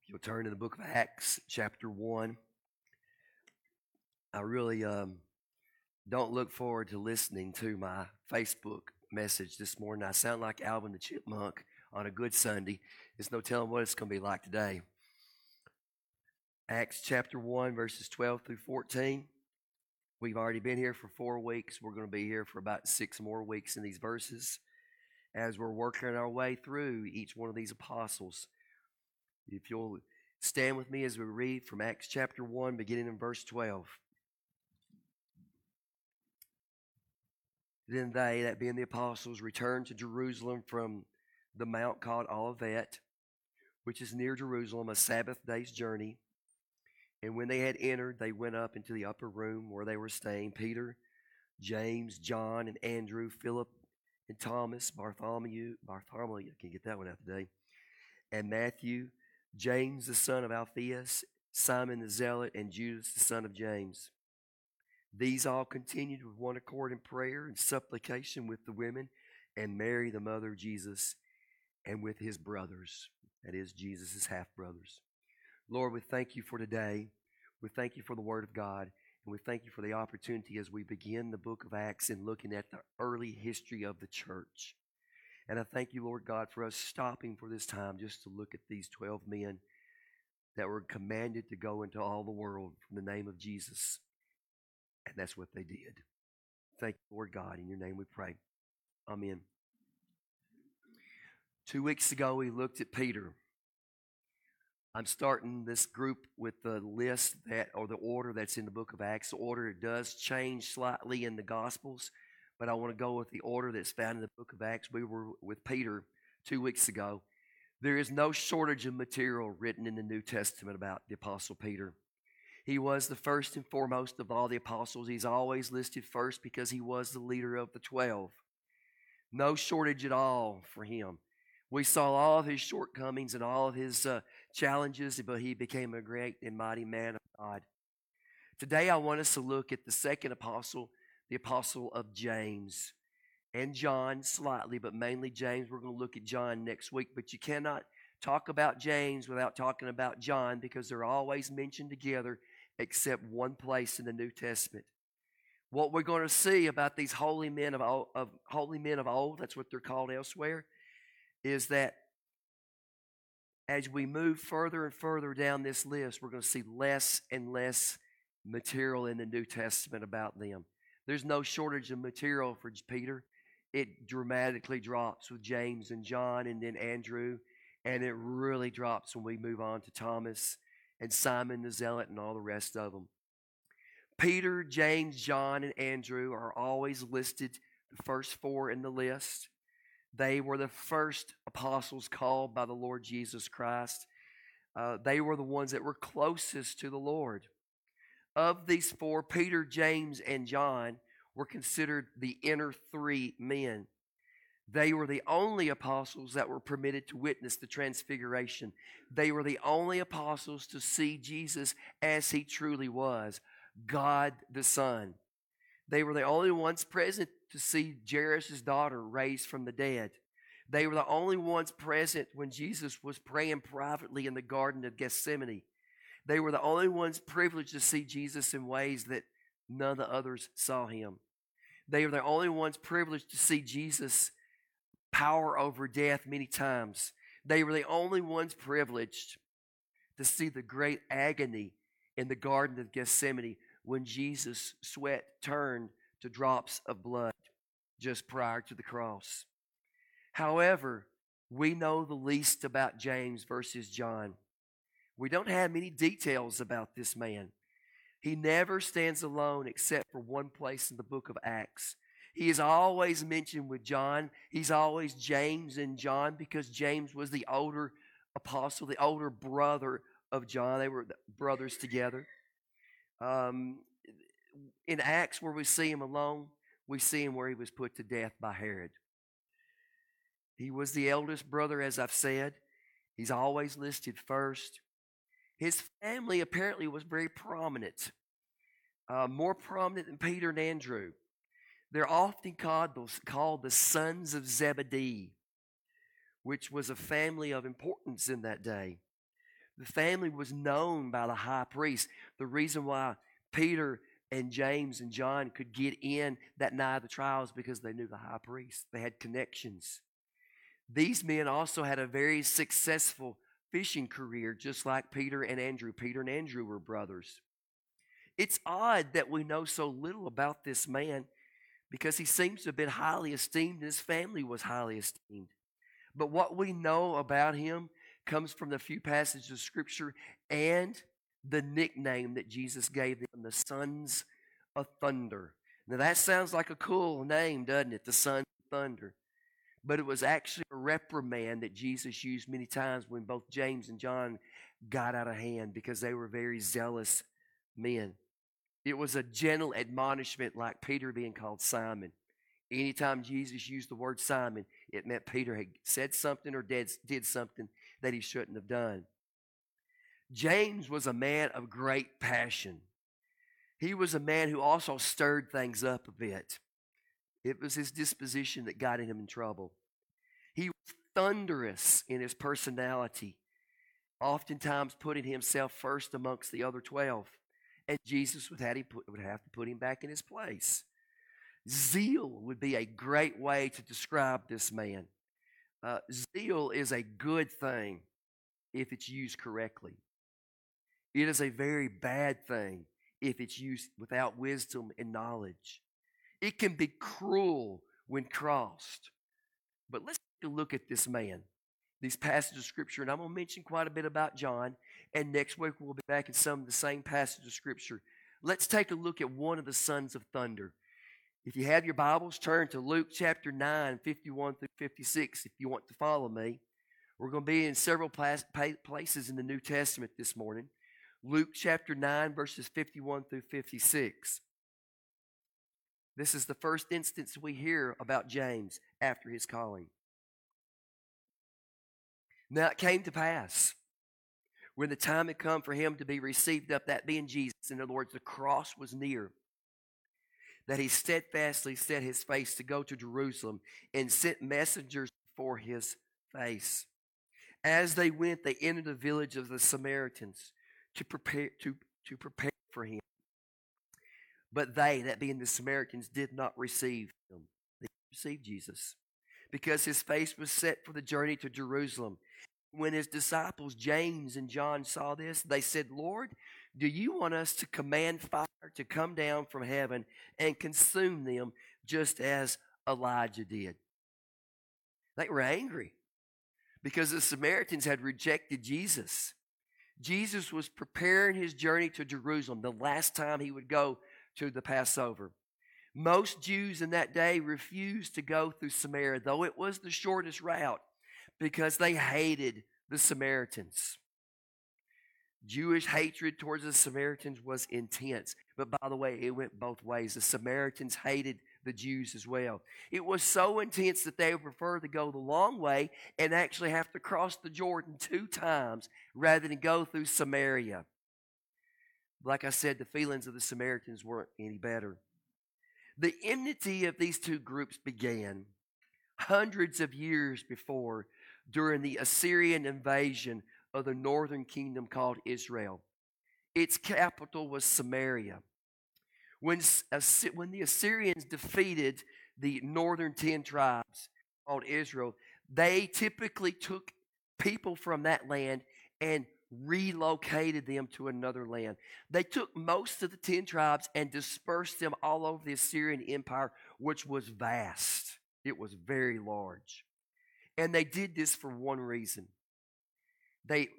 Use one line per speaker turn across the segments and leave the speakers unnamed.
You'll turn to the book of Acts, chapter 1. I really don't look forward to listening to my Facebook message this morning. I sound like Alvin the Chipmunk on a good Sunday. There's no telling what it's going to be like today. Acts chapter 1, verses 12 through 14. We've already been here for 4 weeks. We're going to be here for about 6 more weeks in these verses as we're working our way through each one of these apostles. If you'll stand with me as we read from Acts chapter 1, beginning in verse 12. Then they, that being the apostles, returned to Jerusalem from the mount called Olivet, which is near Jerusalem, a Sabbath day's journey. And when they had entered, they went up into the upper room where they were staying. Peter, James, John, and Andrew, Philip, and Thomas, Bartholomew, I can't get that one out today, and Matthew, James the son of Alphaeus, Simon the Zealot, and Judas the son of James. These all continued with one accord in prayer and supplication with the women, and Mary the mother of Jesus, and with his brothers, that is, Jesus' half-brothers. Lord, we thank you for today. We thank you for the Word of God, and we thank you for the opportunity as we begin the book of Acts and looking at the early history of the church. And I thank you, Lord God, for us stopping for this time just to look at these 12 men that were commanded to go into all the world from the name of Jesus. And that's what they did. Thank you, Lord God. In your name we pray. Amen. 2 weeks ago, we looked at Peter. I'm starting this group with the list or the order that's in the book of Acts. The order does change slightly in the Gospels, but I want to go with the order that's found in the book of Acts. We were with Peter 2 weeks ago. There is no shortage of material written in the New Testament about the Apostle Peter. He was the first and foremost of all the apostles. He's always listed first because he was the leader of the 12. No shortage at all for him. We saw all of his shortcomings and all of his challenges, but he became a great and mighty man of God. Today I want us to look at the second apostle, the apostle of James, and John slightly, but mainly James. We're going to look at John next week, but you cannot talk about James without talking about John because they're always mentioned together except one place in the New Testament. What we're going to see about these holy men of old, that's what they're called elsewhere, is that as we move further and further down this list, we're going to see less and less material in the New Testament about them. There's no shortage of material for Peter. It dramatically drops with James and John and then Andrew, and it really drops when we move on to Thomas and Simon the Zealot and all the rest of them. Peter, James, John, and Andrew are always listed, the first 4 in the list. They were the first apostles called by the Lord Jesus Christ. They were the ones that were closest to the Lord. Of these 4, Peter, James, and John were considered the inner 3 men. They were the only apostles that were permitted to witness the transfiguration. They were the only apostles to see Jesus as he truly was, God the Son. They were the only ones present to see Jairus' daughter raised from the dead. They were the only ones present when Jesus was praying privately in the Garden of Gethsemane. They were the only ones privileged to see Jesus in ways that none of the others saw him. They were the only ones privileged to see Jesus' power over death many times. They were the only ones privileged to see the great agony in the Garden of Gethsemane when Jesus' sweat turned to drops of blood just prior to the cross. However, we know the least about James versus John. We don't have many details about this man. He never stands alone except for one place in the book of Acts. He is always mentioned with John. He's always James and John because James was the older apostle, the older brother of John. They were brothers together. In Acts, where we see him alone, we see him where he was put to death by Herod. He was the eldest brother, as I've said. He's always listed first. His family apparently was very prominent, more prominent than Peter and Andrew. They're often called the sons of Zebedee, which was a family of importance in that day. The family was known by the high priest. The reason why Peter and James and John could get in that night of the trial is because they knew the high priest. They had connections. These men also had a very successful fishing career, just like Peter and Andrew. Peter and Andrew were brothers. It's odd that we know so little about this man because he seems to have been highly esteemed and his family was highly esteemed. But what we know about him comes from the few passages of Scripture and the nickname that Jesus gave them, the Sons of Thunder. Now that sounds like a cool name, doesn't it? The Sons of Thunder. But it was actually a reprimand that Jesus used many times when both James and John got out of hand because they were very zealous men. It was a gentle admonishment like Peter being called Simon. Anytime Jesus used the word Simon, it meant Peter had said something or did something that he shouldn't have done. James was a man of great passion. He was a man who also stirred things up a bit. It was his disposition that got him in trouble. He was thunderous in his personality, oftentimes putting himself first amongst the other 12. And Jesus would have to put him back in his place. Zeal would be a great way to describe this man. Zeal is a good thing if it's used correctly. It is a very bad thing if it's used without wisdom and knowledge. It can be cruel when crossed. But let's take a look at this man, these passages of Scripture. And I'm going to mention quite a bit about John. And next week we'll be back in some of the same passages of Scripture. Let's take a look at one of the sons of thunder. If you have your Bibles, turn to Luke chapter 9, 51 through 56 if you want to follow me. We're going to be in several places in the New Testament this morning. Luke chapter 9, verses 51 through 56. This is the first instance we hear about James after his calling. Now it came to pass, when the time had come for him to be received up, that being Jesus, in other words, the cross was near, that he steadfastly set his face to go to Jerusalem and sent messengers before his face. As they went, they entered the village of the Samaritans to prepare for him. But they, that being the Samaritans, did not receive him. They received Jesus because his face was set for the journey to Jerusalem. When his disciples, James and John, saw this, they said, Lord, do you want us to command fire to come down from heaven and consume them just as Elijah did? They were angry because the Samaritans had rejected Jesus. Jesus was preparing his journey to Jerusalem, the last time he would go to the Passover. Most Jews in that day refused to go through Samaria, though it was the shortest route, because they hated the Samaritans. Jewish hatred towards the Samaritans was intense. But by the way, it went both ways. The Samaritans hated the Jews as well. It was so intense that they would prefer to go the long way and actually have to cross the Jordan 2 times rather than go through Samaria. Like I said, the feelings of the Samaritans weren't any better. The enmity of these two groups began hundreds of years before, during the Assyrian invasion of the northern kingdom called Israel. Its capital was Samaria. When the Assyrians defeated the northern 10 tribes called Israel, they typically took people from that land and relocated them to another land. They took most of the 10 tribes and dispersed them all over the Assyrian Empire, which was vast. It was very large. And they did this for one reason. This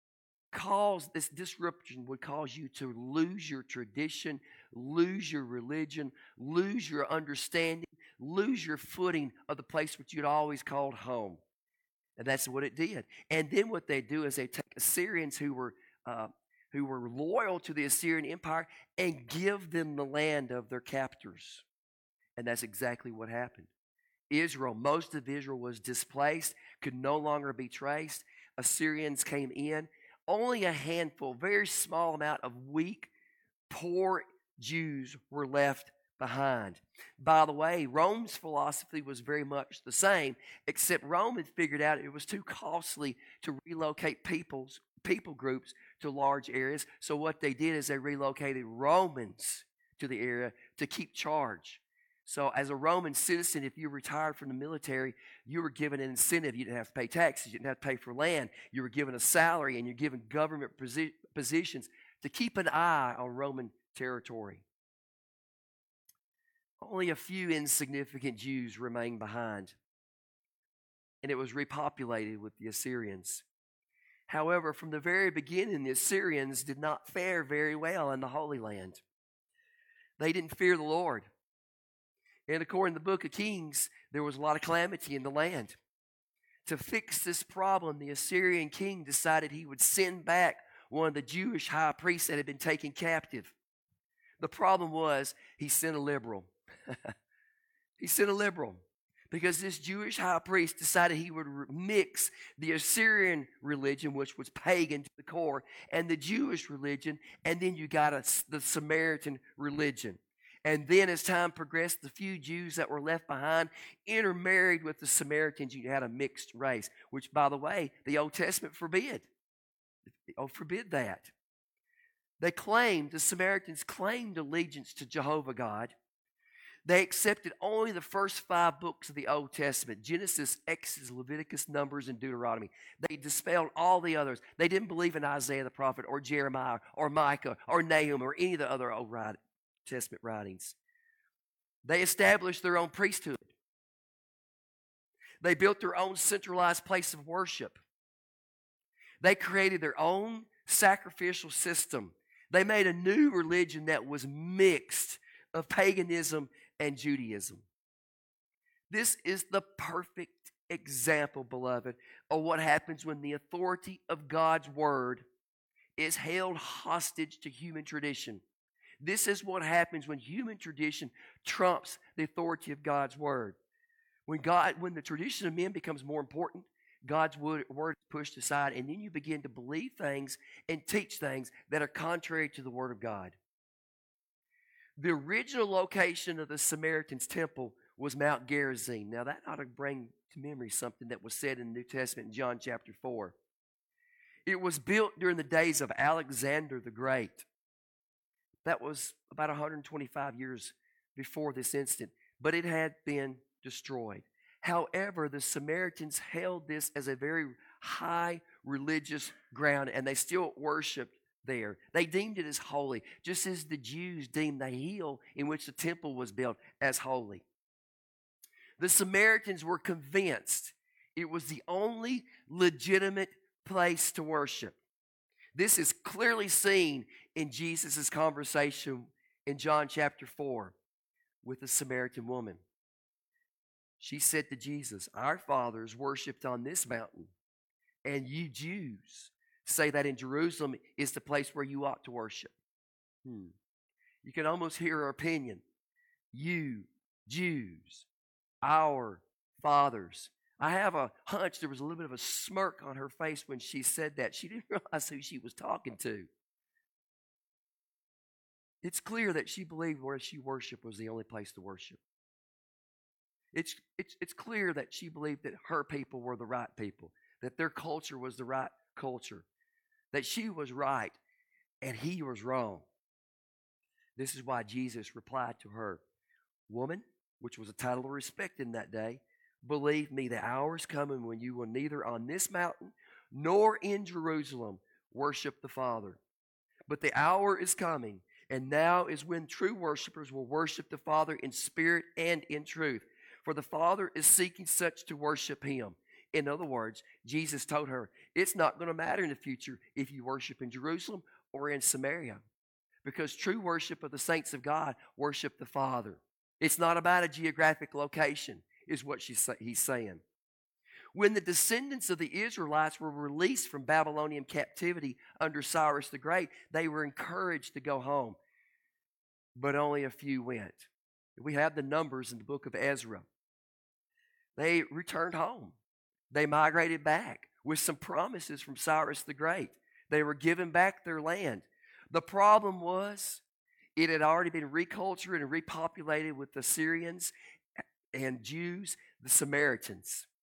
disruption would cause you to lose your tradition, lose your religion, lose your understanding, lose your footing of the place which you'd always called home. And that's what it did. And then what they do is they take Assyrians who were loyal to the Assyrian Empire and give them the land of their captors. And that's exactly what happened. Most of Israel was displaced, could no longer be traced. Assyrians came in. Only a handful, very small amount of weak, poor Jews were left behind. By the way, Rome's philosophy was very much the same, except Rome had figured out it was too costly to relocate people people groups to large areas. So what they did is they relocated Romans to the area to keep charge. So as a Roman citizen, if you retired from the military, you were given an incentive. You didn't have to pay taxes. You didn't have to pay for land. You were given a salary, and you're given government positions to keep an eye on Roman territory. Only a few insignificant Jews remained behind, and it was repopulated with the Assyrians. However, from the very beginning, the Assyrians did not fare very well in the Holy Land. They didn't fear the Lord. And according to the book of Kings, there was a lot of calamity in the land. To fix this problem, the Assyrian king decided he would send back one of the Jewish high priests that had been taken captive. The problem was he sent a liberal. He sent a liberal because this Jewish high priest decided he would mix the Assyrian religion, which was pagan to the core, and the Jewish religion, and then you got the Samaritan religion. And then as time progressed, the few Jews that were left behind intermarried with the Samaritans. You had a mixed race, which, by the way, the Old Testament forbid. Forbid that. The Samaritans claimed allegiance to Jehovah God. They accepted only the first 5 books of the Old Testament: Genesis, Exodus, Leviticus, Numbers, and Deuteronomy. They dispelled all the others. They didn't believe in Isaiah the prophet or Jeremiah or Micah or Nahum or any of the other Old Testament writings. They established their own priesthood. They built their own centralized place of worship. They created their own sacrificial system. They made a new religion that was mixed of paganism and Judaism. This is the perfect example, beloved, of what happens when the authority of God's word is held hostage to human tradition. This is what happens when human tradition trumps the authority of God's word. When the tradition of men becomes more important, God's word is pushed aside, and then you begin to believe things and teach things that are contrary to the word of God. The original location of the Samaritans' temple was Mount Gerizim. Now that ought to bring to memory something that was said in the New Testament in John chapter 4. It was built during the days of Alexander the Great. That was about 125 years before this incident, but it had been destroyed. However, the Samaritans held this as a very high religious ground, and they still worshiped there. They deemed it as holy, just as the Jews deemed the hill in which the temple was built as holy. The Samaritans were convinced it was the only legitimate place to worship. This is clearly seen in Jesus' conversation in John chapter 4 with the Samaritan woman. She said to Jesus, "Our fathers worshipped on this mountain, and you Jews say that in Jerusalem is the place where you ought to worship." You can almost hear her opinion. You Jews, our fathers. I have a hunch there was a little bit of a smirk on her face when she said that. She didn't realize who she was talking to. It's clear that she believed where she worshiped was the only place to worship. It's clear that she believed that her people were the right people, that their culture was the right culture, that she was right and he was wrong. This is why Jesus replied to her, "Woman," which was a title of respect in that day, "believe me, the hour is coming when you will neither on this mountain nor in Jerusalem worship the Father. But the hour is coming, and now is when true worshipers will worship the Father in spirit and in truth. For the Father is seeking such to worship him." In other words, Jesus told her, it's not going to matter in the future if you worship in Jerusalem or in Samaria, because true worship of the saints of God worship the Father. It's not about a geographic location, is what he's saying. When the descendants of the Israelites were released from Babylonian captivity under Cyrus the Great, they were encouraged to go home, but only a few went. We have the numbers in the book of Ezra. They returned home. They migrated back with some promises from Cyrus the Great. They were given back their land. The problem was it had already been recultured and repopulated with the Syrians and Jews, the Samaritans.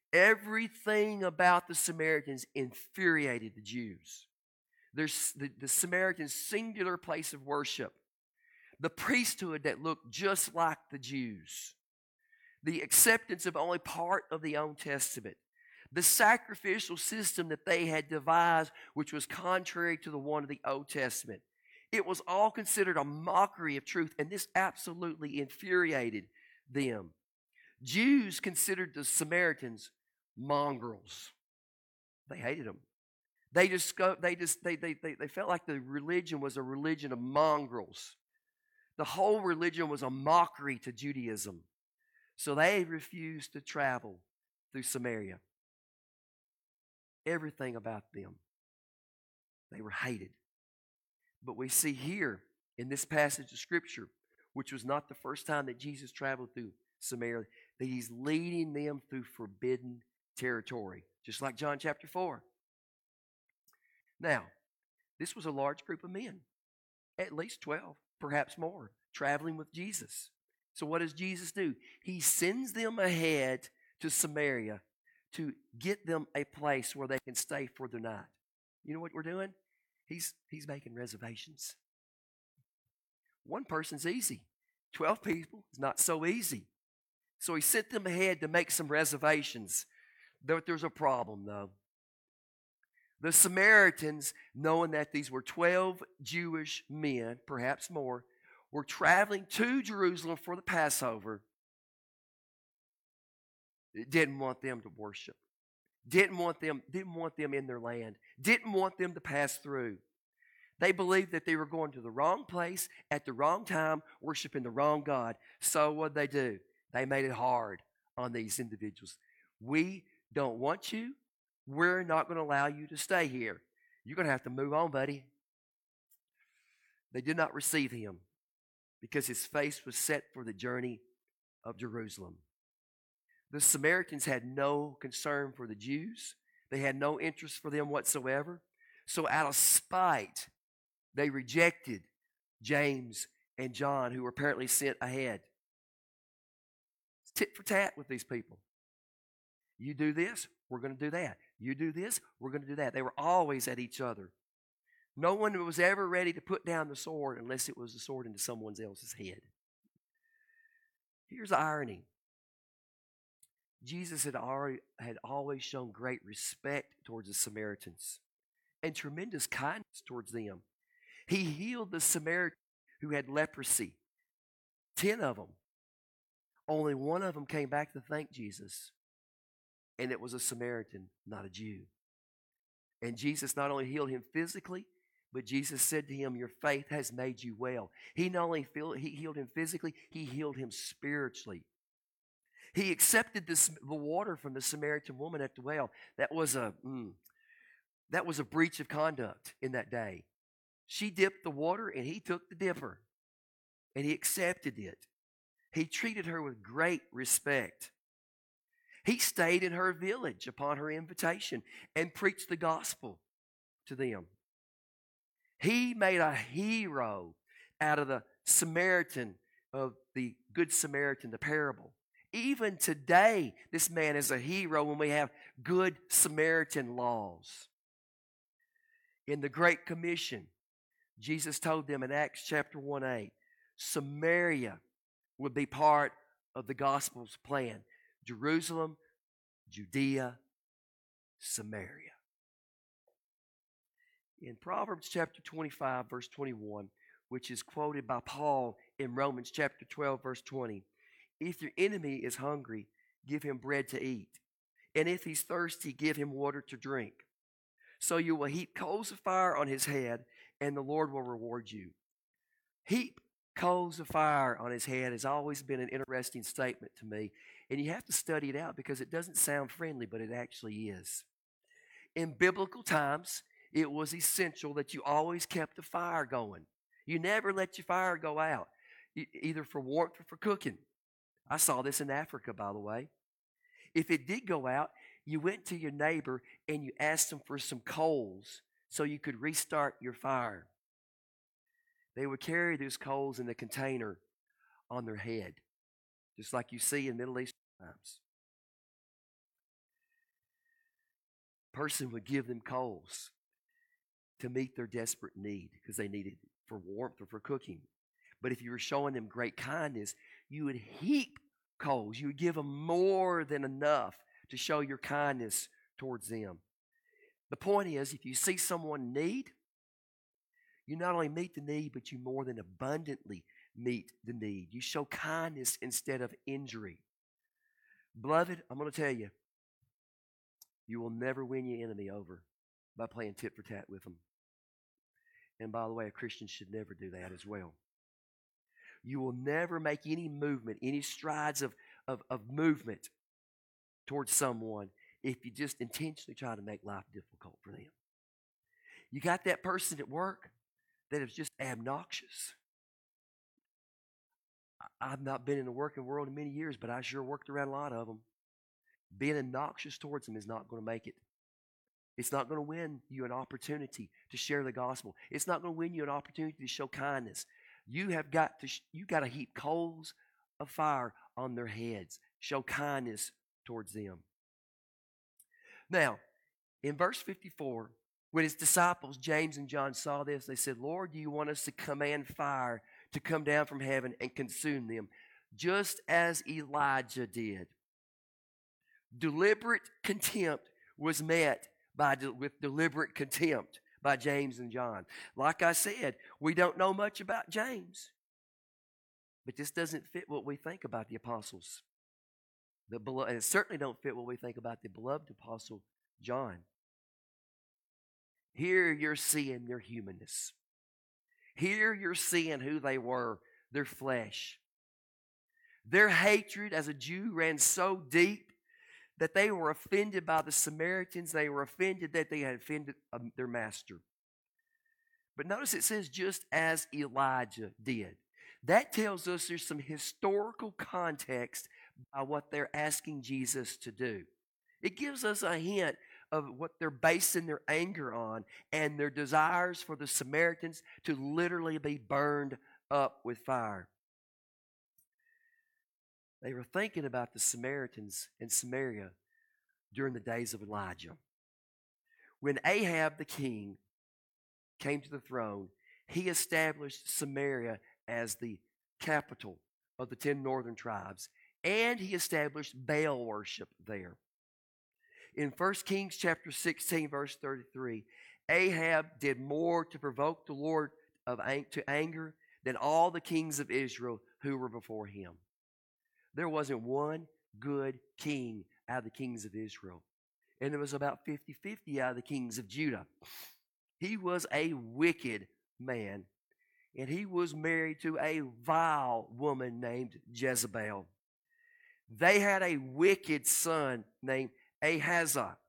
Everything about the Samaritans infuriated the Jews. There's the Samaritans' singular place of worship, the priesthood that looked just like the Jews, the acceptance of only part of the Old Testament, the sacrificial system that they had devised, which was contrary to the one of the Old Testament. It was all considered a mockery of truth, and this absolutely infuriated them. Jews considered the Samaritans mongrels. They hated them. They felt like the religion was a religion of mongrels. The whole religion was a mockery to Judaism. So they refused to travel through Samaria. Everything about them, they were hated. But we see here in this passage of Scripture, which was not the first time that Jesus traveled through Samaria, that he's leading them through forbidden territory, just like John chapter 4. Now, this was a large group of men, at least 12, perhaps more, traveling with Jesus. So what does Jesus do? He sends them ahead to Samaria to get them a place where they can stay for the night. You know what we're doing? He's making reservations. One person's easy. 12 people is not so easy. So he sent them ahead to make some reservations. There's a problem, though. The Samaritans, knowing that these were 12 Jewish men, perhaps more, were traveling to Jerusalem for the Passover, didn't want them to worship. Didn't want them in their land. Didn't want them to pass through. They believed that they were going to the wrong place at the wrong time, worshiping the wrong God. So what did they do? They made it hard on these individuals. We don't want you. We're not going to allow you to stay here. You're going to have to move on, buddy. They did not receive him because his face was set for the journey of Jerusalem. The Samaritans had no concern for the Jews. They had no interest for them whatsoever. So out of spite, they rejected James and John, who were apparently sent ahead. It's tit for tat with these people. You do this, we're going to do that. You do this, we're going to do that. They were always at each other. No one was ever ready to put down the sword unless it was the sword into someone else's head. Here's the irony. Jesus had always shown great respect towards the Samaritans and tremendous kindness towards them. He healed the Samaritan who had leprosy, 10 of them. Only one of them came back to thank Jesus, and it was a Samaritan, not a Jew. And Jesus not only healed him physically, but Jesus said to him, your faith has made you well. He not only healed him physically, he healed him spiritually. He accepted the water from the Samaritan woman at the well. That was a breach of conduct in that day. She dipped the water and he took the dipper, and he accepted it. He treated her with great respect. He stayed in her village upon her invitation and preached the gospel to them. He made a hero out of the Samaritan, of the Good Samaritan, the parable. Even today, this man is a hero when we have Good Samaritan laws. In the Great Commission, Jesus told them in Acts chapter 1:8, Samaria would be part of the gospel's plan. Jerusalem, Judea, Samaria. In Proverbs chapter 25, verse 21, which is quoted by Paul in Romans chapter 12, verse 20, if your enemy is hungry, give him bread to eat. And if he's thirsty, give him water to drink. So you will heap coals of fire on his head, and the Lord will reward you. Heap coals of fire on his head has always been an interesting statement to me. And you have to study it out because it doesn't sound friendly, but it actually is. In biblical times, it was essential that you always kept the fire going. You never let your fire go out, either for warmth or for cooking. I saw this in Africa, by the way. If it did go out, you went to your neighbor and you asked them for some coals so you could restart your fire. They would carry those coals in a container on their head, just like you see in Middle Eastern times. person would give them coals to meet their desperate need because they needed it for warmth or for cooking. But if you were showing them great kindness, you would heap coals. You would give them more than enough to show your kindness towards them. The point is, if you see someone in need, you not only meet the need, but you more than abundantly meet the need. You show kindness instead of injury. Beloved, I'm going to tell you, you will never win your enemy over by playing tit for tat with them. And by the way, a Christian should never do that as well. You will never make any movement, any strides of movement towards someone if you just intentionally try to make life difficult for them. You got that person at work that is just obnoxious. I've not been in the working world in many years, but I sure worked around a lot of them. Being obnoxious towards them is not going to make it. It's not going to win you an opportunity to share the gospel. It's not going to win you an opportunity to show kindness. You got to heap coals of fire on their heads. Show kindness towards them. Now, in verse 54, when his disciples, James and John, saw this, they said, Lord, do you want us to command fire to come down from heaven and consume them, just as Elijah did? Deliberate contempt was met with deliberate contempt by James and John. Like I said, we don't know much about James, but this doesn't fit what we think about the apostles. And it certainly don't fit what we think about the beloved apostle John. Here you're seeing their humanness. Here you're seeing who they were, their flesh. Their hatred as a Jew ran so deep that they were offended by the Samaritans. They were offended that they had offended their master. But notice it says just as Elijah did. That tells us there's some historical context by what they're asking Jesus to do. It gives us a hint of what they're basing their anger on and their desires for the Samaritans to literally be burned up with fire. They were thinking about the Samaritans in Samaria during the days of Elijah. When Ahab the king came to the throne, he established Samaria as the capital of the 10 northern tribes, and he established Baal worship there. In 1 Kings chapter 16, verse 33, Ahab did more to provoke the Lord to anger than all the kings of Israel who were before him. There wasn't one good king out of the kings of Israel. And there was about 50-50 out of the kings of Judah. He was a wicked man. And he was married to a vile woman named Jezebel. They had a wicked son named Ahaziah.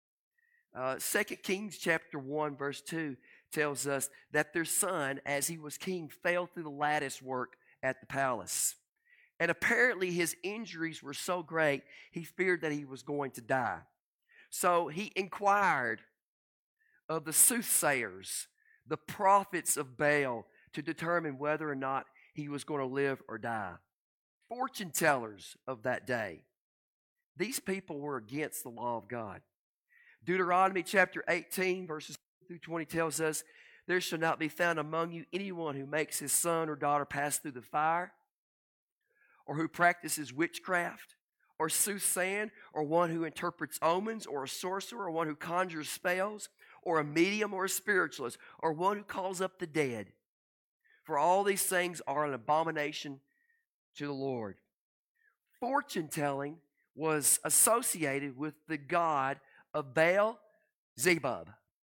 2 Kings chapter 1 verse 2 tells us that their son, as he was king, fell through the lattice work at the palace. And apparently his injuries were so great, he feared that he was going to die. So he inquired of the soothsayers, the prophets of Baal, to determine whether or not he was going to live or die. Fortune tellers of that day. These people were against the law of God. Deuteronomy chapter 18, verses 2 through 20 tells us, there shall not be found among you anyone who makes his son or daughter pass through the fire, or who practices witchcraft, or soothsaying, or one who interprets omens, or a sorcerer, or one who conjures spells, or a medium or a spiritualist, or one who calls up the dead. For all these things are an abomination to the Lord. Fortune telling was associated with the god of Baal Zebub,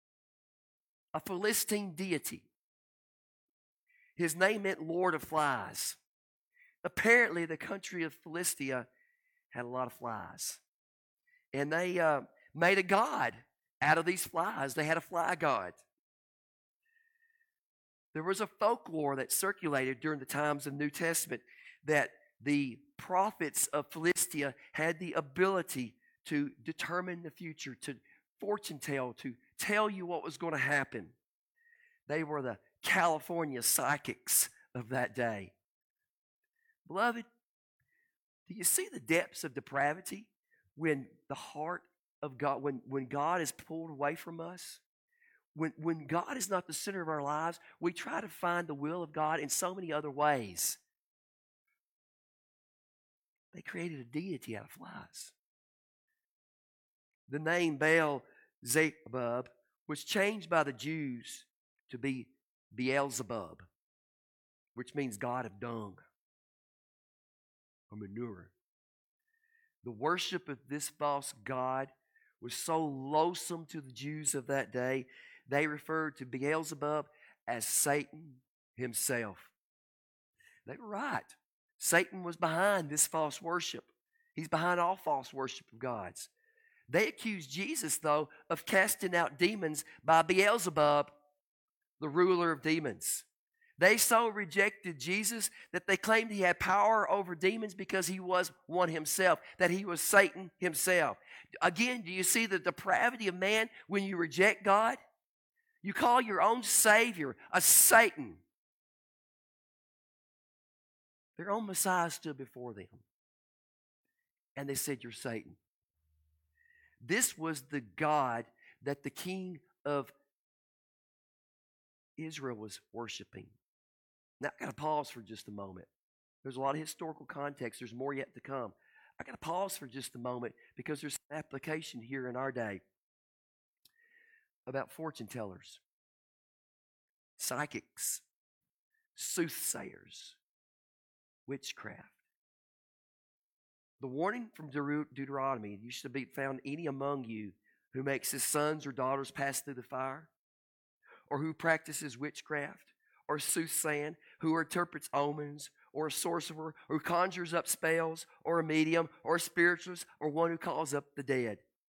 a Philistine deity. His name meant Lord of Flies. Apparently, the country of Philistia had a lot of flies. And they made a god out of these flies. They had a fly god. There was a folklore that circulated during the times of New Testament that the prophets of Philistia had the ability to determine the future, to fortune tell, to tell you what was going to happen. They were the California psychics of that day. Beloved, do you see the depths of depravity when the heart of God, when God is pulled away from us, when God is not the center of our lives, we try to find the will of God in so many other ways. They created a deity out of flies. The name Baal Zebub was changed by the Jews to be Beelzebub, which means God of dung or manure. The worship of this false god was so loathsome to the Jews of that day, they referred to Beelzebub as Satan himself. They were right. Satan was behind this false worship. He's behind all false worship of gods. They accused Jesus, though, of casting out demons by Beelzebub, the ruler of demons. They so rejected Jesus that they claimed he had power over demons because he was one himself, that he was Satan himself. Again, do you see the depravity of man when you reject God? You call your own Savior a Satan. Their own Messiah stood before them, and they said, "You're Satan." This was the God that the king of Israel was worshiping. Now, I got to pause for just a moment. There's a lot of historical context. There's more yet to come. I got to pause for just a moment because there's some application here in our day about fortune tellers, psychics, soothsayers, witchcraft. The warning from Deuteronomy, you should be found any among you who makes his sons or daughters pass through the fire, or who practices witchcraft, or soothsaying, who interprets omens, or a sorcerer, or who conjures up spells, or a medium, or a spiritualist, or one who calls up the dead,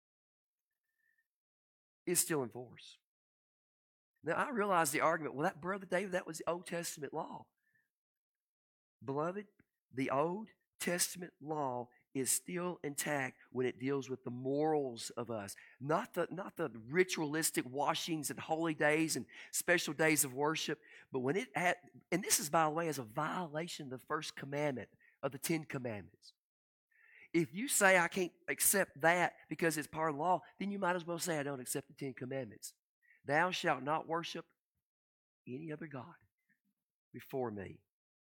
is still in force. Now, I realize the argument, well, that Brother David, that was the Old Testament law. Beloved, the Old Testament law is still intact when it deals with the morals of us, not the ritualistic washings and holy days and special days of worship, but when it had, and this is, by the way, as a violation of the first commandment of the 10 Commandments. If you say I can't accept that because it's part of the law, then you might as well say I don't accept the 10 Commandments. Thou shalt not worship any other God before me.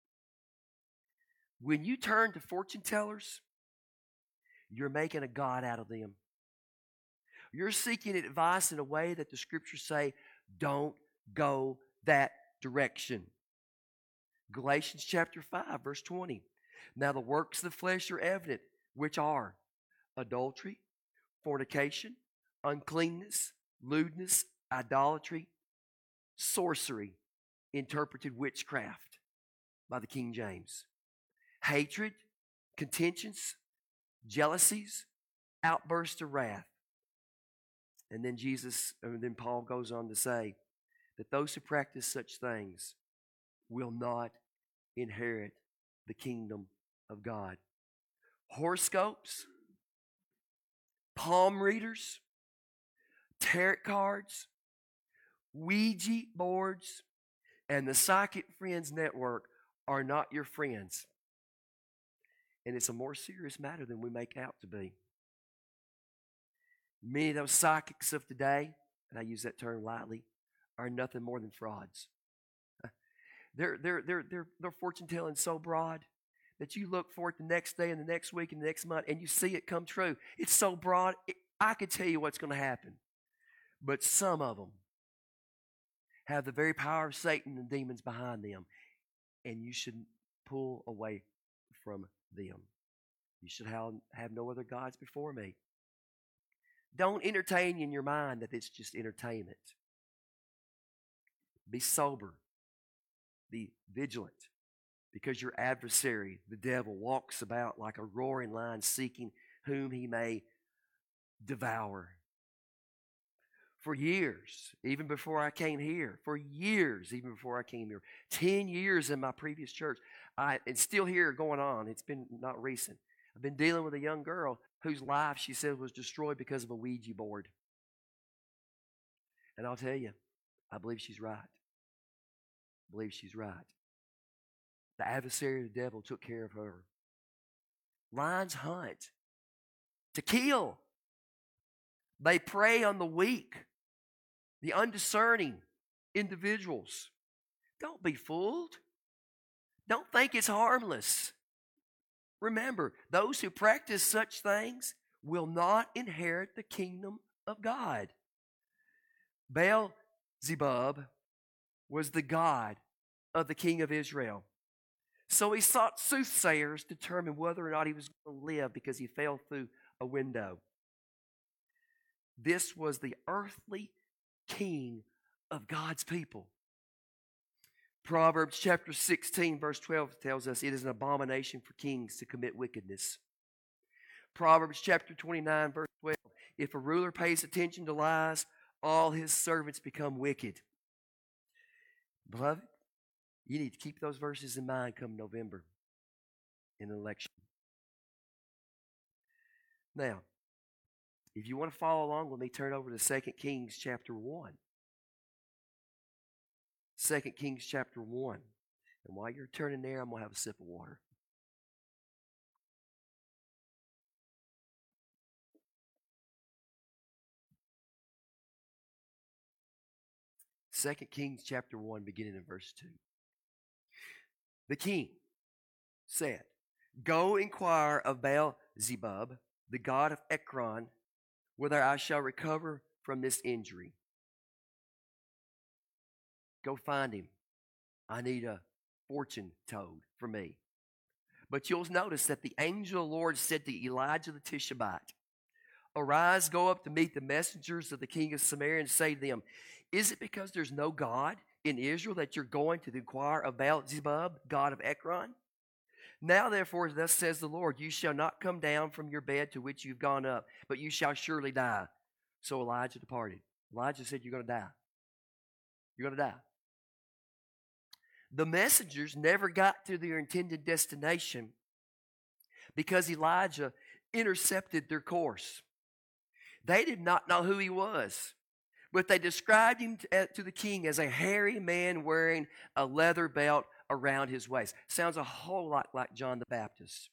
When you turn to fortune tellers, you're making a god out of them. You're seeking advice in a way that the scriptures say, don't go that direction. Galatians chapter 5, verse 20. Now the works of the flesh are evident, which are adultery, fornication, uncleanness, lewdness, idolatry, sorcery, interpreted witchcraft by the King James, hatred, contentions, jealousies, outbursts of wrath. And then Paul goes on to say that those who practice such things will not inherit the kingdom of God. Horoscopes, palm readers, tarot cards, Ouija boards, and the Psychic Friends Network are not your friends. And it's a more serious matter than we make out to be. Many of those psychics of today, and I use that term lightly, are nothing more than frauds. Their fortune telling so broad that you look for it the next day and the next week and the next month and you see it come true. It's so broad, I could tell you what's going to happen. But some of them have the very power of Satan and demons behind them, and you should pull away from them. You should have no other gods before me. Don't entertain in your mind that it's just entertainment. Be sober. Be vigilant. Because your adversary, the devil, walks about like a roaring lion seeking whom he may devour. For years, even before I came here, 10 years in my previous church, and still here going on, it's been not recent. I've been dealing with a young girl whose life, she said, was destroyed because of a Ouija board. And I'll tell you, I believe she's right. The adversary of the devil took care of her. Lions hunt to kill. They prey on the weak, the undiscerning individuals. Don't be fooled. Don't think it's harmless. Remember, those who practice such things will not inherit the kingdom of God. Baal-zebub was the god of the king of Israel. So he sought soothsayers to determine whether or not he was going to live because he fell through a window. This was the earthly king of God's people. Proverbs chapter 16, verse 12 tells us it is an abomination for kings to commit wickedness. Proverbs chapter 29, verse 12, if a ruler pays attention to lies, all his servants become wicked. Beloved, you need to keep those verses in mind come November in an election. Now, if you want to follow along with me, turn over to 2 Kings chapter 1. 2 Kings chapter 1. And while you're turning there, I'm going to have a sip of water. Second Kings chapter 1, beginning in verse 2. The king said, go inquire of Baal-zebub, the god of Ekron, whether I shall recover from this injury. Go find him. I need a fortune told for me. But you'll notice that the angel of the Lord said to Elijah the Tishbite, arise, go up to meet the messengers of the king of Samaria and say to them, is it because there's no God in Israel that you're going to inquire of Baal-zebub, god of Ekron? Now therefore, thus says the Lord, you shall not come down from your bed to which you've gone up, but you shall surely die. So Elijah departed. Elijah said, you're going to die. You're going to die. The messengers never got to their intended destination because Elijah intercepted their course. They did not know who he was, but they described him to the king as a hairy man wearing a leather belt around his waist. Sounds a whole lot like John the Baptist.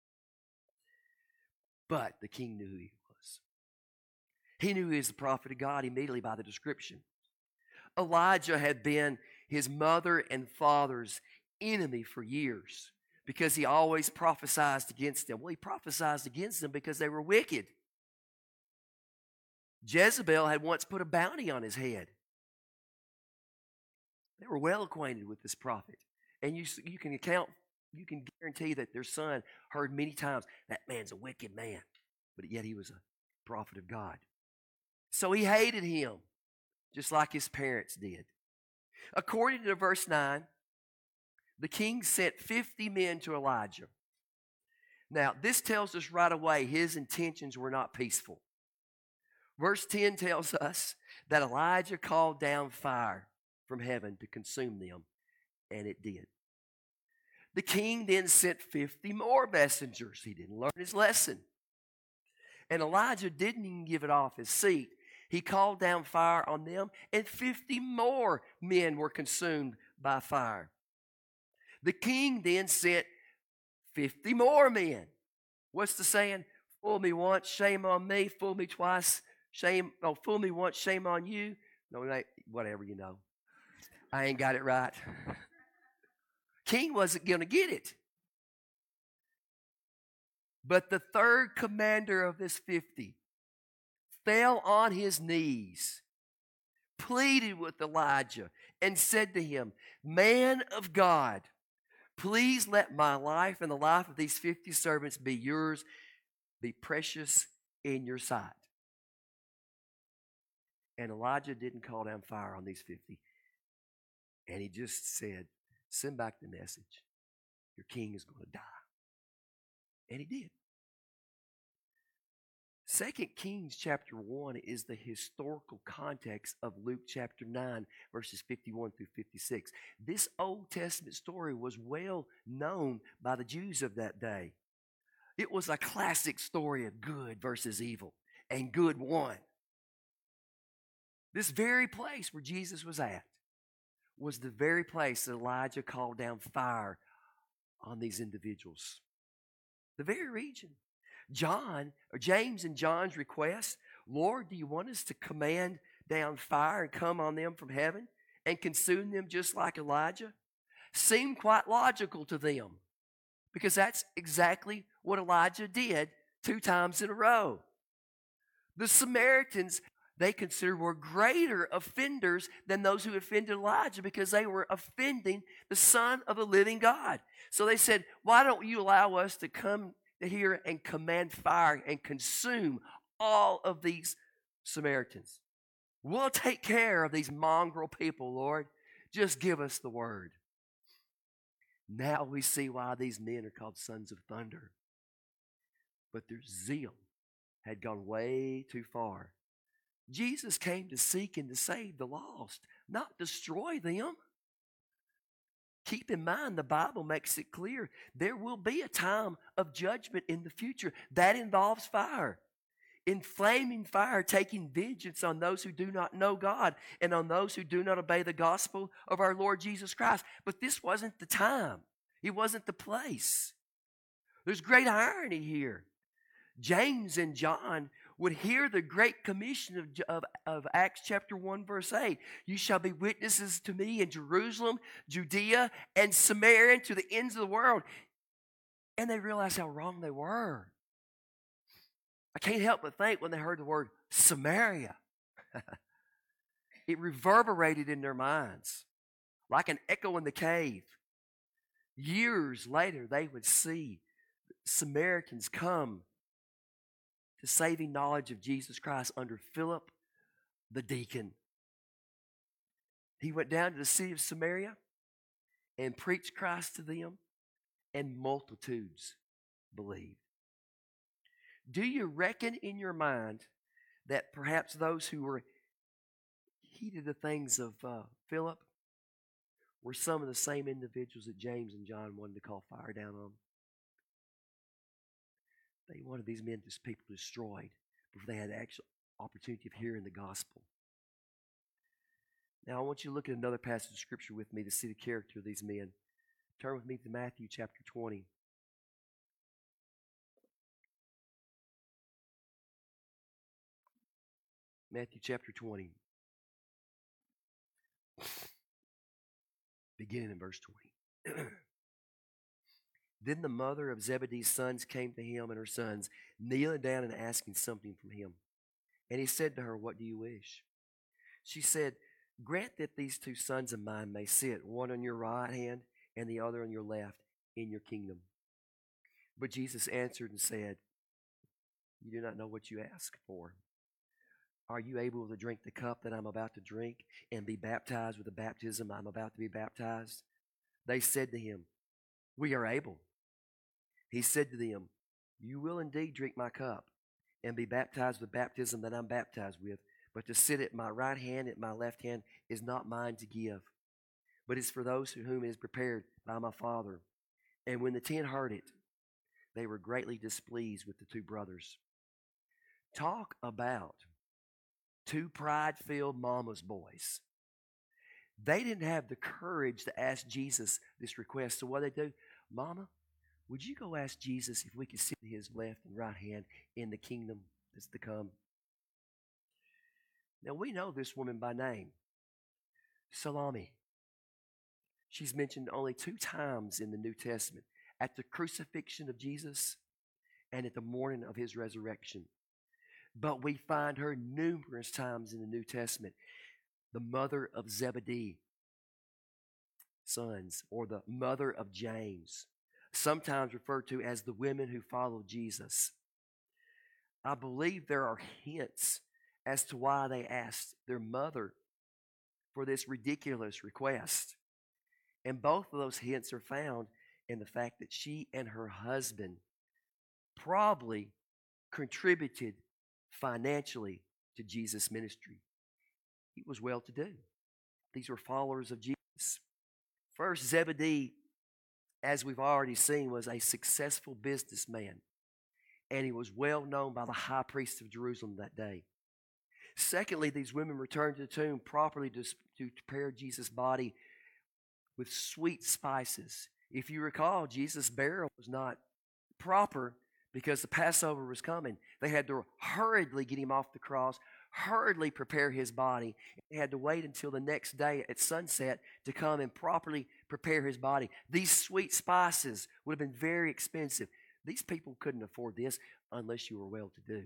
But the king knew who he was. He knew he was the prophet of God immediately by the description. Elijah had been his mother and father's enemy for years because he always prophesied against them. Well, he prophesied against them because they were wicked. Jezebel had once put a bounty on his head. They were well acquainted with this prophet. And you can guarantee that their son heard many times, that man's a wicked man. But yet he was a prophet of God. So he hated him, just like his parents did. According to verse 9, the king sent 50 men to Elijah. Now, this tells us right away his intentions were not peaceful. Verse 10 tells us that Elijah called down fire from heaven to consume them, and it did. The king then sent 50 more messengers. He didn't learn his lesson. And Elijah didn't even give it off his seat. He called down fire on them, and 50 more men were consumed by fire. The king then sent 50 more men. What's the saying? Fool me once, shame on me. Fool me twice, fool me once, shame on you. No, whatever, you know. I ain't got it right. King wasn't going to get it. But the third commander of this 50 fell on his knees, pleaded with Elijah, and said to him, man of God, please let my life and the life of these 50 servants be yours, be precious in your sight. And Elijah didn't call down fire on these 50. And he just said, send back the message. Your king is going to die. And he did. 2 Kings chapter 1 is the historical context of Luke chapter 9, verses 51 through 56. This Old Testament story was well known by the Jews of that day. It was a classic story of good versus evil, and good won. This very place where Jesus was at was the very place that Elijah called down fire on these individuals. The very region. James and John's request Lord, do you want us to command down fire and come on them from heaven and consume them just like Elijah? Seemed quite logical to them because that's exactly what Elijah did 2 times in a row. The Samaritans, they considered, were greater offenders than those who offended Elijah because they were offending the Son of the living God. So they said, why don't you allow us to come here and command fire and consume all of these Samaritans? We'll take care of these mongrel people, Lord. Just give us the word. Now we see why these men are called sons of thunder. But their zeal had gone way too far. Jesus came to seek and to save the lost, not destroy them. Keep in mind, the Bible makes it clear there will be a time of judgment in the future. That involves fire. In flaming fire, taking vengeance on those who do not know God and on those who do not obey the gospel of our Lord Jesus Christ. But this wasn't the time. It wasn't the place. There's great irony here. James and John would hear the great commission of Acts chapter 1, verse 8. You shall be witnesses to me in Jerusalem, Judea, and Samaria, and to the ends of the world. And they realized how wrong they were. I can't help but think when they heard the word Samaria, it reverberated in their minds like an echo in the cave. Years later, they would see Samaritans come to saving knowledge of Jesus Christ under Philip the deacon. He went down to the city of Samaria and preached Christ to them, and multitudes believed. Do you reckon in your mind that perhaps those who were heeded the things of Philip were some of the same individuals that James and John wanted to call fire down on? They wanted these men, these people destroyed before they had the actual opportunity of hearing the gospel. Now I want you to look at another passage of Scripture with me to see the character of these men. Turn with me to Matthew chapter 20. Matthew chapter 20. Beginning in verse 20. Then the mother of Zebedee's sons came to him, and her sons, kneeling down and asking something from him. And he said to her, what do you wish? She said, grant that these 2 sons of mine may sit, one on your right hand and the other on your left, in your kingdom. But Jesus answered and said, you do not know what you ask for. Are you able to drink the cup that I'm about to drink and be baptized with the baptism I'm about to be baptized? They said to him, we are able. He said to them, you will indeed drink my cup and be baptized with baptism that I'm baptized with, but to sit at my right hand, at my left hand, is not mine to give, but it's for those to whom it is prepared by my Father. And when the 10 heard it, they were greatly displeased with the 2 brothers. Talk about 2 pride-filled mama's boys. They didn't have the courage to ask Jesus this request. So what did they do? Mama, would you go ask Jesus if we could sit at his left and right hand in the kingdom that's to come? Now we know this woman by name, Salome. She's mentioned only 2 times in the New Testament, at the crucifixion of Jesus and at the morning of his resurrection. But we find her numerous times in the New Testament. The mother of Zebedee sons, or the mother of James, sometimes referred to as the women who followed Jesus. I believe there are hints as to why they asked their mother for this ridiculous request. And both of those hints are found in the fact that she and her husband probably contributed financially to Jesus' ministry. He was well-to-do. These were followers of Jesus. First, Zebedee, as we've already seen, was a successful businessman, and he was well known by the high priest of Jerusalem that day. Secondly, these women returned to the tomb properly to prepare Jesus' body with sweet spices. If you recall, Jesus' burial was not proper because the Passover was coming. They had to hurriedly get him off the cross, hurriedly prepare his body. They had to wait until the next day at sunset to come and properly prepare his body. These sweet spices would have been very expensive. These people couldn't afford this unless you were well-to-do.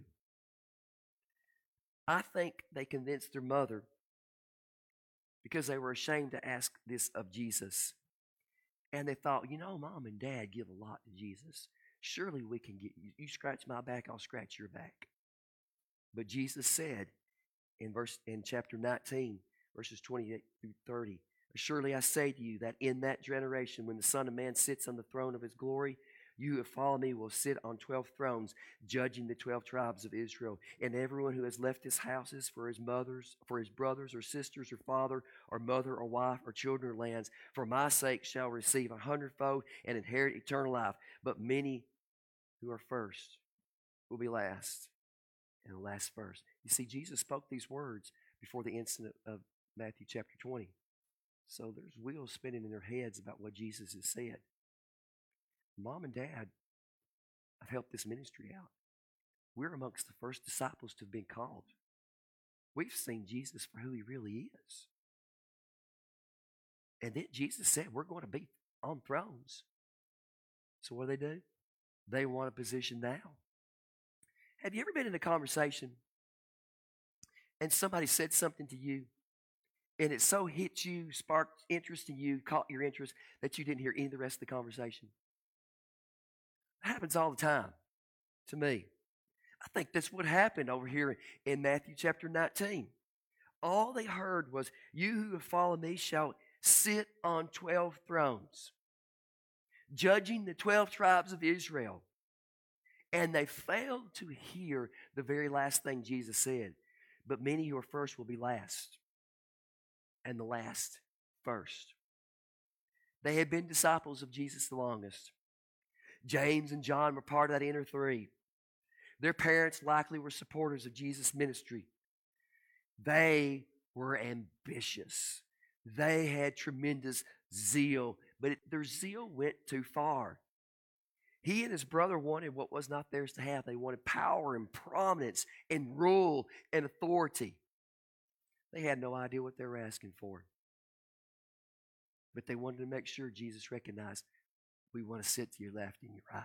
I think they convinced their mother because they were ashamed to ask this of Jesus. And they thought, Mom and Dad give a lot to Jesus. Surely we can get you. You scratch my back, I'll scratch your back. But Jesus said in chapter 19, verses 28 through 30, surely I say to you that in that generation, when the Son of Man sits on the throne of his glory, you who follow me will sit on 12 thrones, judging the 12 tribes of Israel. And everyone who has left his houses for his brothers or sisters or father or mother or wife or children or lands, for my sake shall receive 100-fold and inherit eternal life. But many who are first will be last, and the last first. You see, Jesus spoke these words before the incident of Matthew chapter 20. So there's wheels spinning in their heads about what Jesus has said. Mom and Dad have helped this ministry out. We're amongst the first disciples to have been called. We've seen Jesus for who he really is. And then Jesus said, we're going to be on thrones. So what do? They want a position now. Have you ever been in a conversation and somebody said something to you and it so hit you, sparked interest in you, caught your interest that you didn't hear any of the rest of the conversation? It happens all the time to me. I think that's what happened over here in Matthew chapter 19. All they heard was, you who have followed me shall sit on 12 thrones, judging the 12 tribes of Israel. And they failed to hear the very last thing Jesus said. But many who are first will be last, and the last first. They had been disciples of Jesus the longest. James and John were part of that inner three. Their parents likely were supporters of Jesus' ministry. They were ambitious. They had tremendous zeal, but their zeal went too far. He and his brother wanted what was not theirs to have. They wanted power and prominence and rule and authority. They had no idea what they were asking for. But they wanted to make sure Jesus recognized, we want to sit to your left and your right.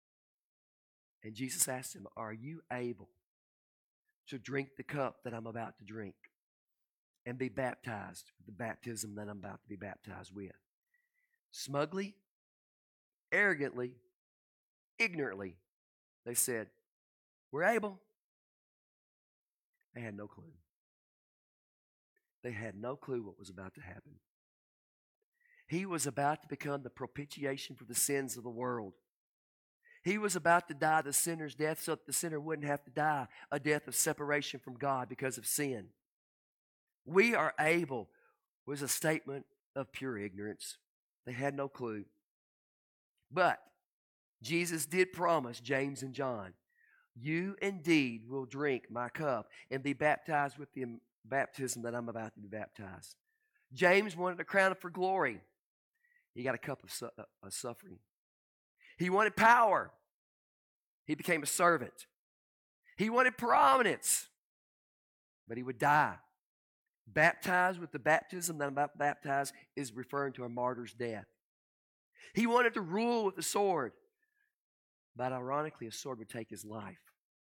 And Jesus asked him, are you able to drink the cup that I'm about to drink and be baptized with the baptism that I'm about to be baptized with? Smugly, arrogantly, ignorantly, they said, we're able. They had no clue. They had no clue what was about to happen. He was about to become the propitiation for the sins of the world. He was about to die the sinner's death so that the sinner wouldn't have to die a death of separation from God because of sin. We are able was a statement of pure ignorance. They had no clue. But Jesus did promise James and John, you indeed will drink my cup and be baptized with the baptism that I'm about to be baptized. James wanted a crown for glory. He got a cup of suffering. He wanted power. He became a servant. He wanted prominence, but he would die. Baptized with the baptism that I'm about to baptize is referring to a martyr's death. He wanted to rule with the sword, but ironically, a sword would take his life.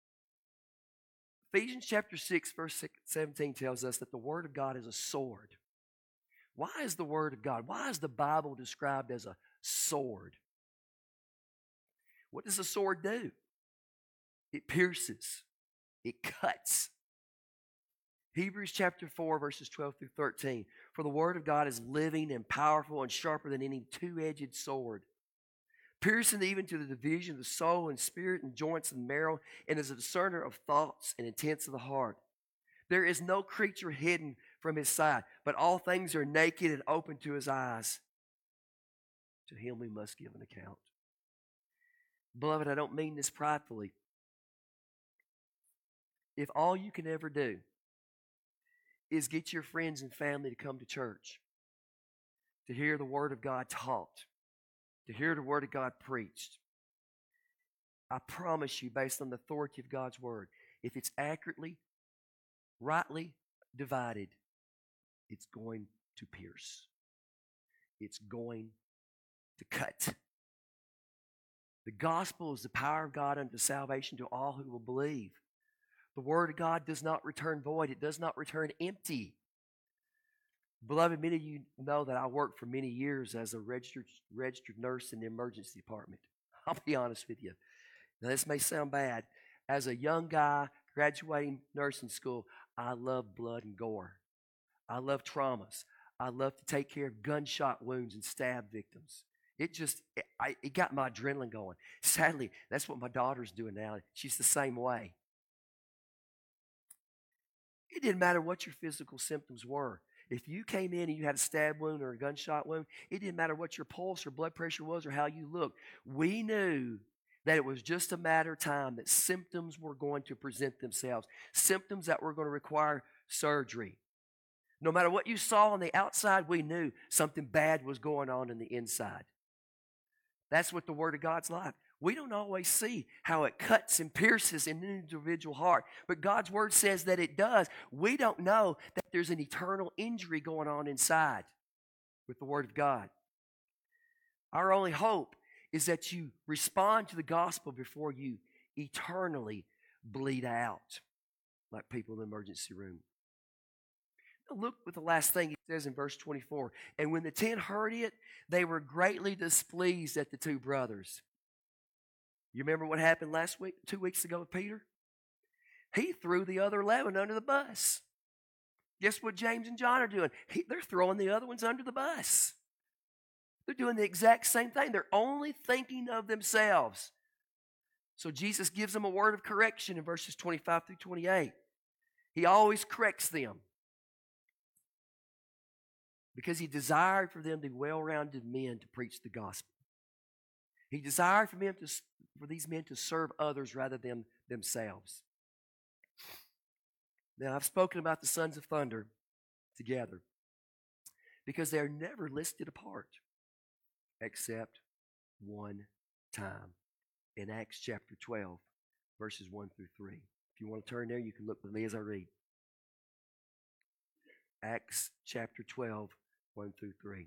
Ephesians chapter 6, verse 17 tells us that the Word of God is a sword. Why is the Word of God? Why is the Bible described as a sword? What does a sword do? It pierces. It cuts. Hebrews chapter 4, verses 12 through 13. For the Word of God is living and powerful and sharper than any two-edged sword, piercing even to the division of the soul and spirit and joints and marrow, and is a discerner of thoughts and intents of the heart. There is no creature hidden from his sight, but all things are naked and open to his eyes. To him we must give an account. Beloved, I don't mean this pridefully. If all you can ever do is get your friends and family to come to church, to hear the Word of God taught, to hear the Word of God preached, I promise you, based on the authority of God's word, if it's accurately, rightly divided, it's going to pierce. It's going to cut. The gospel is the power of God unto salvation to all who will believe. The word of God does not return void. It does not return empty. Beloved, many of you know that I worked for many years as a registered nurse in the emergency department. I'll be honest with you. Now, this may sound bad. As a young guy graduating nursing school, I love blood and gore. I love traumas. I love to take care of gunshot wounds and stab victims. It got my adrenaline going. Sadly, that's what my daughter's doing now. She's the same way. It didn't matter what your physical symptoms were. If you came in and you had a stab wound or a gunshot wound, it didn't matter what your pulse or blood pressure was or how you looked. We knew that it was just a matter of time that symptoms were going to present themselves, symptoms that were going to require surgery. No matter what you saw on the outside, we knew something bad was going on in the inside. That's what the Word of God's like. We don't always see how it cuts and pierces an individual heart, but God's Word says that it does. We don't know that there's an eternal injury going on inside with the Word of God. Our only hope is that you respond to the gospel before you eternally bleed out like people in the emergency room. Now look at the last thing it says in verse 24. And when the 10 heard it, they were greatly displeased at the two brothers. You remember what happened 2 weeks ago with Peter? He threw the other 11 under the bus. Guess what James and John are doing? They're throwing the other ones under the bus. They're doing the exact same thing. They're only thinking of themselves. So Jesus gives them a word of correction in verses 25 through 28. He always corrects them because he desired for them to be well-rounded men to preach the gospel. He desired for these men to serve others rather than themselves. Now, I've spoken about the sons of thunder together because they're never listed apart except one time in Acts chapter 12, verses 1 through 3. If you want to turn there, you can look with me as I read. Acts chapter 12, 1 through 3.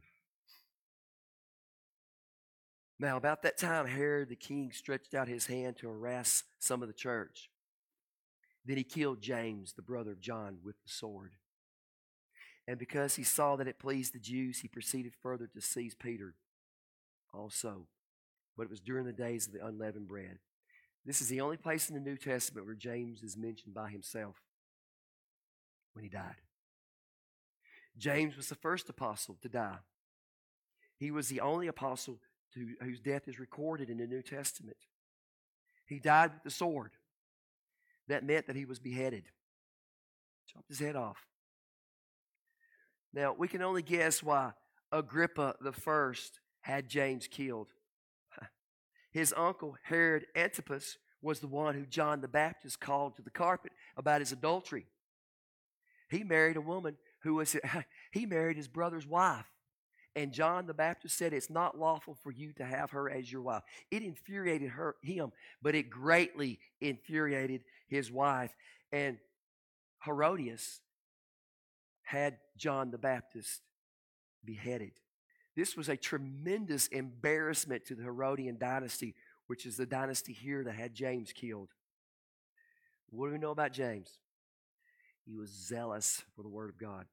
Now, about that time, Herod the king stretched out his hand to harass some of the church. Then he killed James, the brother of John, with the sword. And because he saw that it pleased the Jews, he proceeded further to seize Peter also. But it was during the days of the unleavened bread. This is the only place in the New Testament where James is mentioned by himself when he died. James was the first apostle to die. He was the only apostle whose death is recorded in the New Testament. He died with the sword. That meant that he was beheaded. Chopped his head off. Now, we can only guess why Agrippa the first had James killed. His uncle, Herod Antipas, was the one who John the Baptist called to the carpet about his adultery. He married a woman he married his brother's wife. And John the Baptist said, it's not lawful for you to have her as your wife. It infuriated him, but it greatly infuriated his wife. And Herodias had John the Baptist beheaded. This was a tremendous embarrassment to the Herodian dynasty, which is the dynasty here that had James killed. What do we know about James? He was zealous for the Word of God.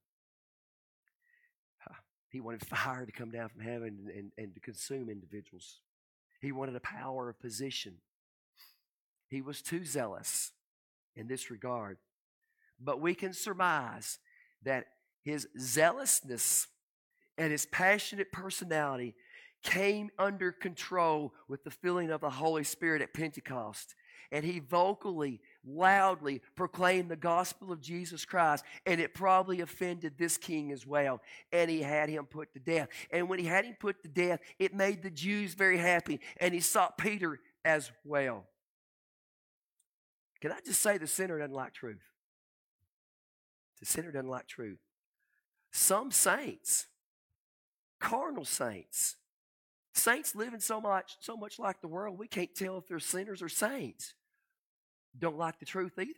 He wanted fire to come down from heaven and to consume individuals. He wanted a power of position. He was too zealous in this regard. But we can surmise that his zealousness and his passionate personality came under control with the filling of the Holy Spirit at Pentecost. And he vocally, loudly proclaimed the gospel of Jesus Christ. And it probably offended this king as well. And he had him put to death. And when he had him put to death, it made the Jews very happy. And he sought Peter as well. Can I just say the sinner doesn't like truth? The sinner doesn't like truth. Some saints, carnal saints, Saints living so much like the world, we can't tell if they're sinners or saints. Don't like the truth either.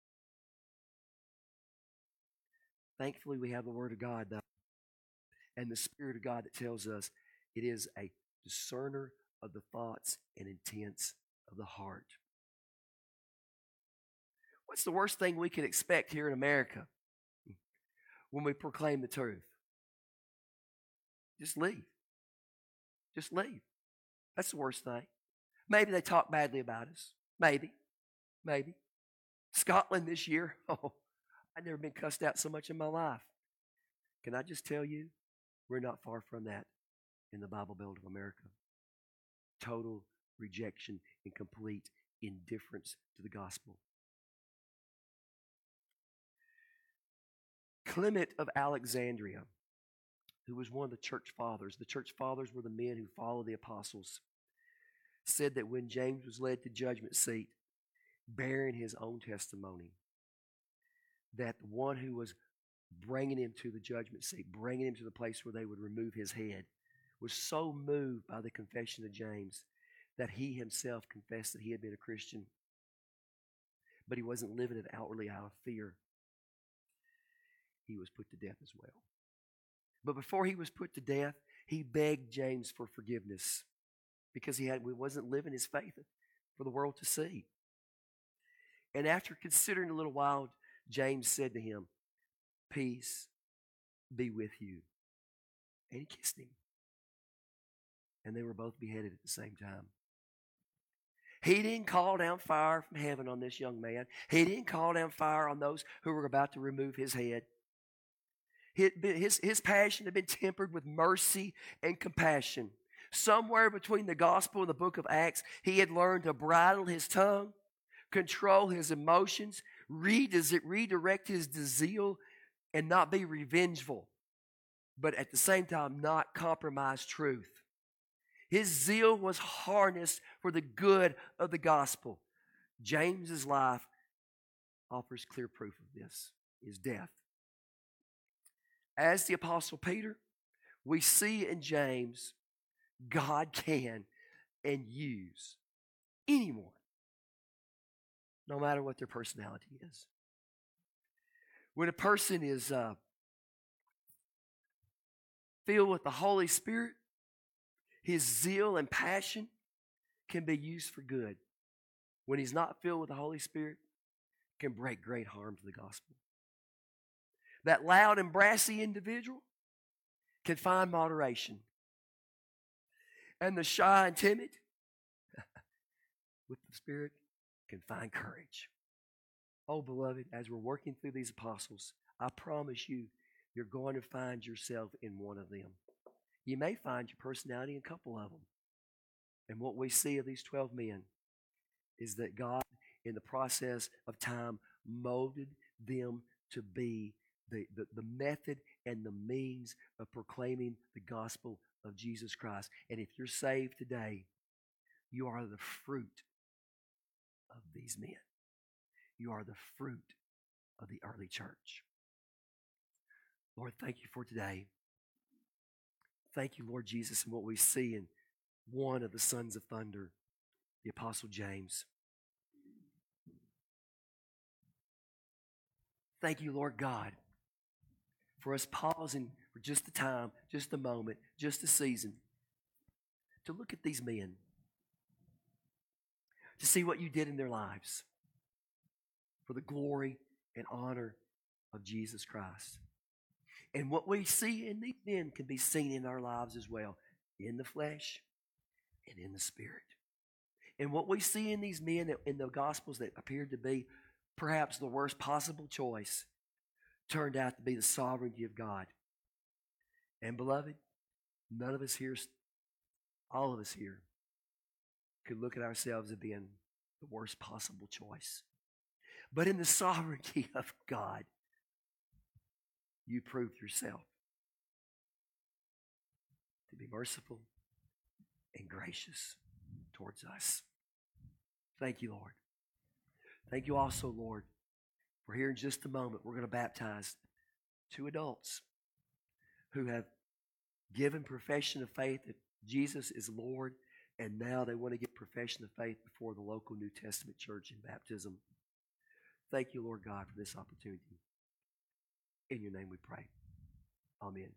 Thankfully, we have the Word of God, though, and the Spirit of God that tells us it is a discerner of the thoughts and intents of the heart. What's the worst thing we can expect here in America when we proclaim the truth? Just leave. Just leave. That's the worst thing. Maybe they talk badly about us. Maybe. Scotland this year, I've never been cussed out so much in my life. Can I just tell you, we're not far from that in the Bible Belt of America. Total rejection and complete indifference to the gospel. Clement of Alexandria, who was one of the church fathers were the men who followed the apostles, said that when James was led to judgment seat, bearing his own testimony, that the one who was bringing him to the judgment seat, bringing him to the place where they would remove his head, was so moved by the confession of James that he himself confessed that he had been a Christian, but he wasn't living it outwardly out of fear. He was put to death as well. But before he was put to death, he begged James for forgiveness because he wasn't living his faith for the world to see. And after considering a little while, James said to him, "Peace be with you." And he kissed him. And they were both beheaded at the same time. He didn't call down fire from heaven on this young man. He didn't call down fire on those who were about to remove his head. His passion had been tempered with mercy and compassion. Somewhere between the gospel and the book of Acts, he had learned to bridle his tongue, control his emotions, redirect his zeal, and not be revengeful, but at the same time not compromise truth. His zeal was harnessed for the good of the gospel. James's life offers clear proof of this, his death. As the Apostle Peter, we see in James God can and use anyone, no matter what their personality is. When a person is filled with the Holy Spirit, his zeal and passion can be used for good. When he's not filled with the Holy Spirit, it can break great harm to the gospel. That loud and brassy individual can find moderation. And the shy and timid, with the Spirit, can find courage. Oh, beloved, as we're working through these apostles, I promise you, you're going to find yourself in one of them. You may find your personality in a couple of them. And what we see of these 12 men is that God, in the process of time, molded them to be the method and the means of proclaiming the gospel of Jesus Christ. And if you're saved today, you are the fruit of these men. You are the fruit of the early church. Lord, thank you for today. Thank you, Lord Jesus, and what we see in one of the sons of thunder, the Apostle James. Thank you, Lord God, for us pausing for just a time, just a moment, just a season, to look at these men, to see what you did in their lives for the glory and honor of Jesus Christ. And what we see in these men can be seen in our lives as well, in the flesh and in the spirit. And what we see in these men in the Gospels that appeared to be perhaps the worst possible choice turned out to be the sovereignty of God. And beloved, none of us here, all of us here, could look at ourselves as being the worst possible choice. But in the sovereignty of God, you proved yourself to be merciful and gracious towards us. Thank you, Lord. Thank you also, Lord, for here in just a moment, we're going to baptize 2 adults who have given profession of faith at Jesus is Lord, and now they want to get profession of faith before the local New Testament church in baptism. Thank you, Lord God, for this opportunity. In your name we pray. Amen.